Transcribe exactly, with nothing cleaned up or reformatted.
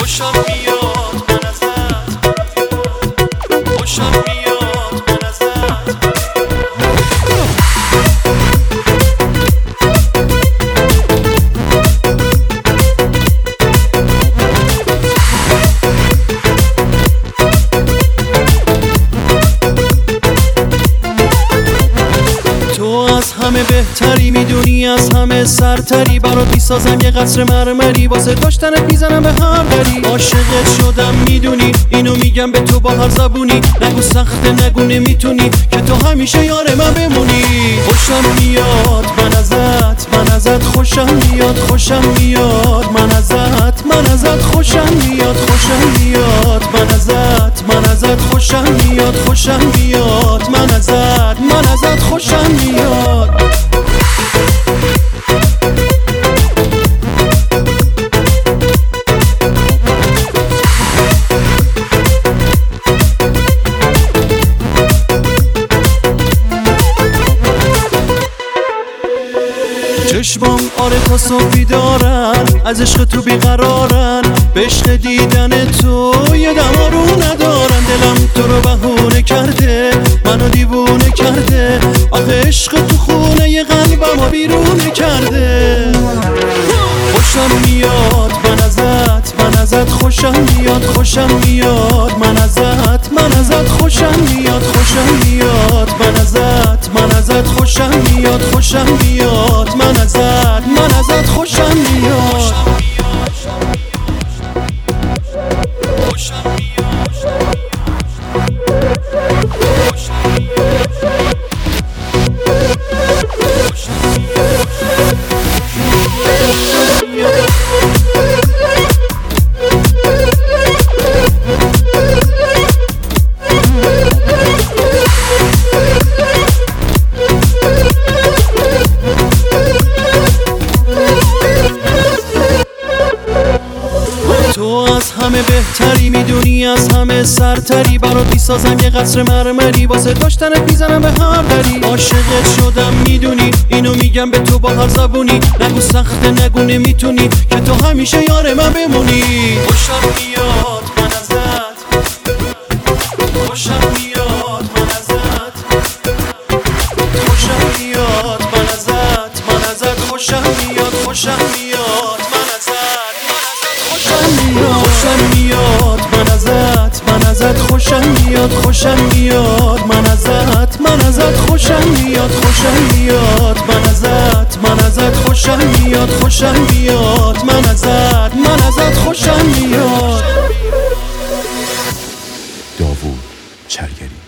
خوشم میاد من ازت، خوشم میاد من ازت. همه بهتری میدونی، از همه سرتری، برات میسازم یه قصر مرمری، واسه داشتنت میزنم به هر دری. عاشقت شدم میدونی، اینو میگم به تو با هر زبونی، نگو سخته نگو نمیتونی، که تو همیشه یار من بمونی. خوشم میاد من ازت، من ازت خوشم میاد، خوشم میاد من ازت، من ازت خوشم میاد، خوشم میاد من ازت، من ازت خوشم میاد، خوشم میاد من ازت، من ازت خوشم میاد. چشمام آره تا صبحی دارن، از عشق تو بیقرارن، به عشق دیدن تو یه دمارو ندارن. دلم تو رو بهونه کرده، منو دیوونه کرده، آخه عشق تو خونه ی قلبمو بیرونه کرده. خوشم میاد من ازت، من ازت خوشم میاد، خوشم میاد من ازت، من ازت خوشم میاد، خوشم میاد من ازت، من ازت خوشم میاد، خوشم میاد من ازت، من ازت خوشم میاد. تو از همه بهتری میدونی، از همه سرتری، برات میسازم یه قصر مرمری، واسه داشتنت میزنم به هر دری. عاشقت شدم میدونی، اینو میگم به تو با هر زبونی، نگو سخته نگو نمیتونی، که تو همیشه یار من بمونی. خوشم میاد من ازت، خوشم میاد من ازت، خوشم میاد من ازت، من ازت خوشم میاد، خوشم میاد من ازت، خوشم میاد من ازت، من ازت خوشم میاد، خوشم میاد من ازت، من ازت خوشم میاد، خوشم میاد من ازت، من ازت خوشم میاد، خوشم میاد من ازت، من ازت خوشم میاد. داوود چرگری.